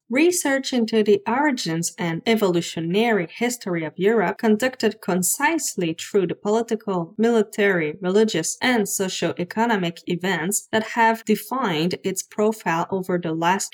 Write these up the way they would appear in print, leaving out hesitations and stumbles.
Research into the origins and evolutionary history of Europe, conducted concisely through the political, military, religious, and socio-economic events that have defined its profile over the last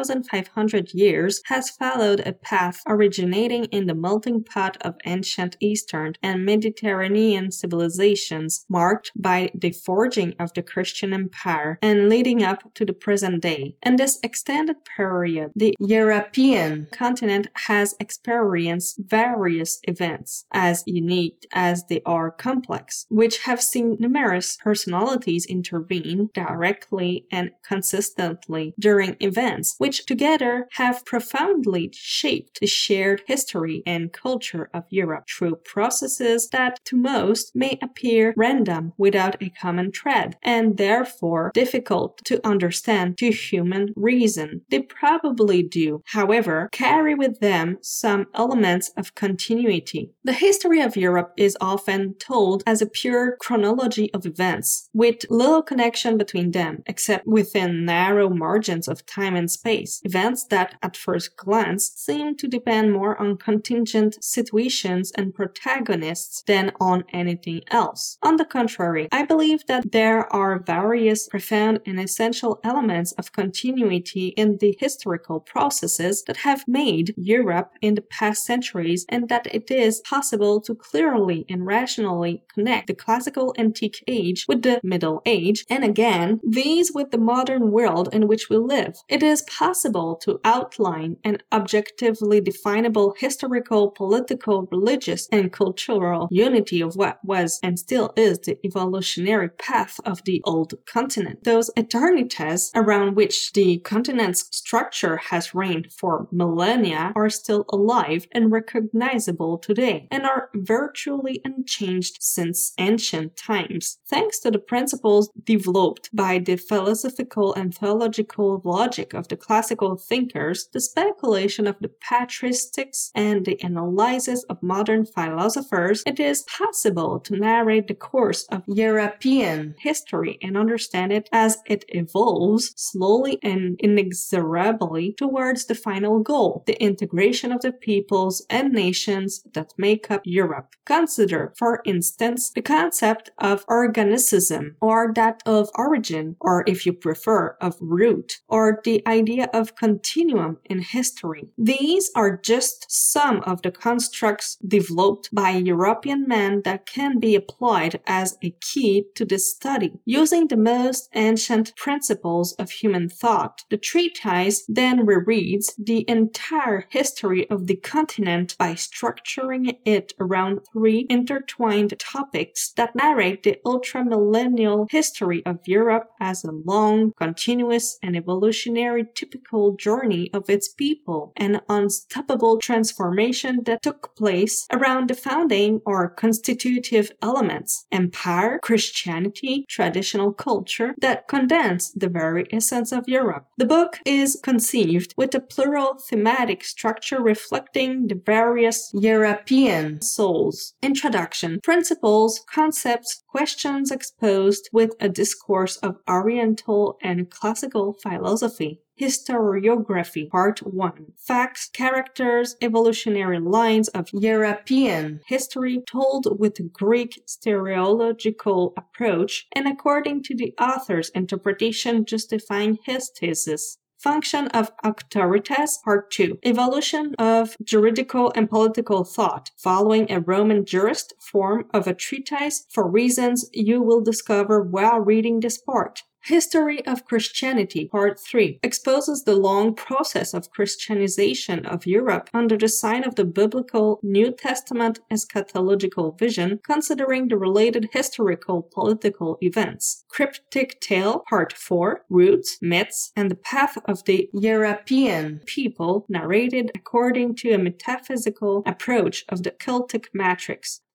2,500 years, has followed a path originating in the melting pot of ancient Eastern and Mediterranean civilizations, marked by the forging of the Christian Empire and leading up to the present day. In this extended period, the European continent has experienced various events, as unique as they are complex, which have seen numerous personalities intervene directly and consistently during events which together have profoundly shaped the shared history and culture of Europe through processes that to most may appear random without a common thread, and therefore difficult to understand to human reason. They probably do, however, carry with them some elements of continuity. The history of Europe is often told as a pure chronology of events, with little connection between them, except within narrow margins of time and space, events that at first glance seem to depend more on contingent situations and protagonists than on anything else. On the contrary, I believe that there are various profound and essential elements of continuity in the historical processes that have made Europe in the past centuries, and that it is possible to clearly and rationally connect the classical antique age with the Middle Age, and again, these with the modern world in which we live. It is possible to outline an objectively definable historical, political, religious, and cultural unity of what was and still is the evolutionary path of the old continent. Those eternities around which the continent's structure has reigned for millennia are still alive and recognizable today, and are virtually unchanged since ancient times. Thanks to the principles developed by the philosophical and theological logic of the classical thinkers, the speculation of the patristics, and the analysis of modern philosophers, it is possible to narrate the course of European history and understand it as it evolves slowly and inexorably towards the final goal, the integration of the peoples and nations that make up Europe. Consider, for instance, the concept of organicism, or that of origin, or if you prefer, of root, or the idea of continuum in history. These are just some of the constructs developed by European men that can be applied as a key to this study. Using the most ancient principles of human thought, the treatise then rereads the entire history of the continent by structuring it around three intertwined topics that narrate the ultramillennial history of Europe as a long, continuous, and evolutionary typical journey of its people, an unstoppable transformation that took place around the founding or constitutive elements, empire, Christianity, traditional culture, that condense the very essence of Europe. The book is conceived with a plural thematic structure reflecting the various European souls. Introduction, principles, concepts, questions exposed with a discourse of Oriental and classical philosophy. Historiography, Part 1. Facts, characters, evolutionary lines of European history told with a Greek stereological approach and according to the author's interpretation justifying his thesis. Function of Auctoritas, Part 2. Evolution of juridical and political thought, following a Roman jurist form of a treatise for reasons you will discover while reading this part. History of Christianity, Part 3, exposes the long process of Christianization of Europe under the sign of the biblical New Testament eschatological vision, considering the related historical political events. Cryptic Tale, Part 4, Roots, Myths, and the Path of the European People, narrated according to a metaphysical approach of the Celtic matrix.